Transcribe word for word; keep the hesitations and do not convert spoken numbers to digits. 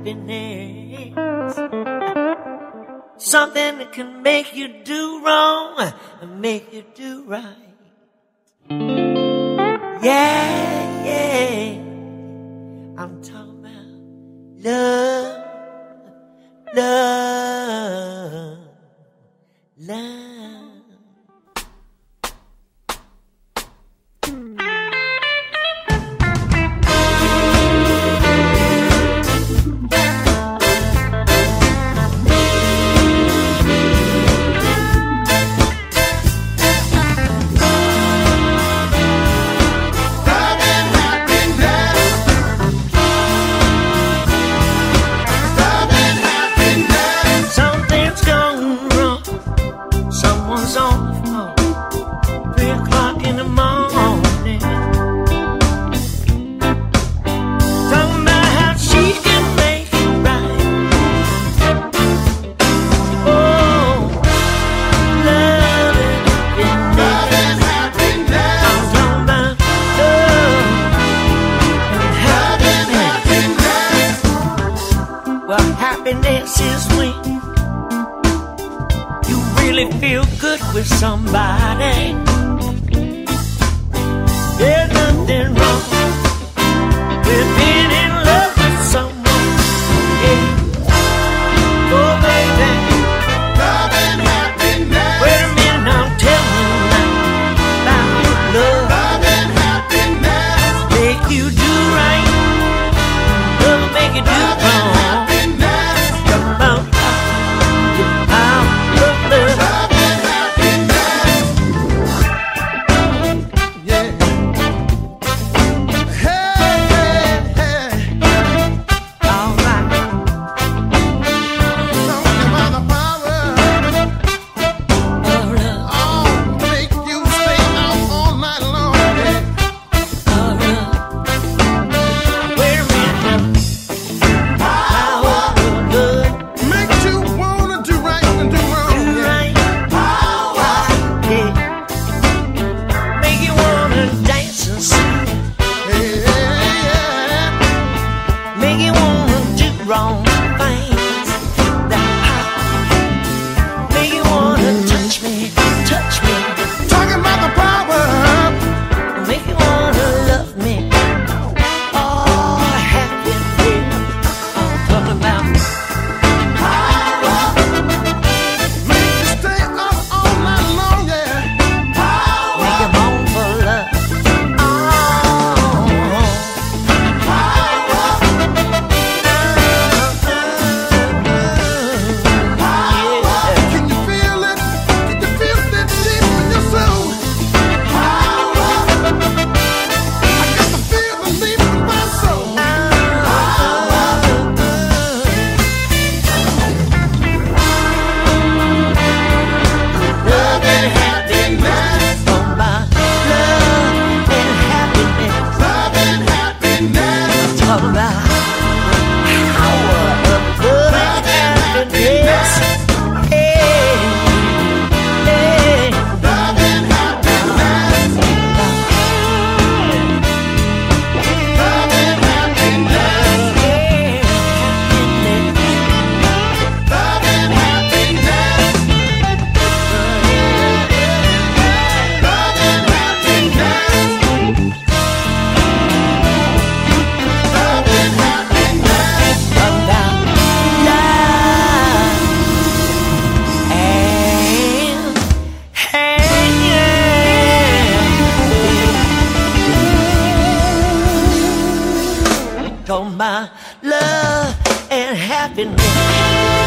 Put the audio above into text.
happiness. Something that can make you do wrong and make you do right. Yeah, yeah. I'm talking about love, love, love. Happiness is when you really feel good with somebody. There's nothing wrong with being in love with someone. Yeah. Oh, baby. Love and happiness. Wait a minute, I'm telling you now about love. Love and happiness. Make you do right. Love will make you do wrong. My love and happiness.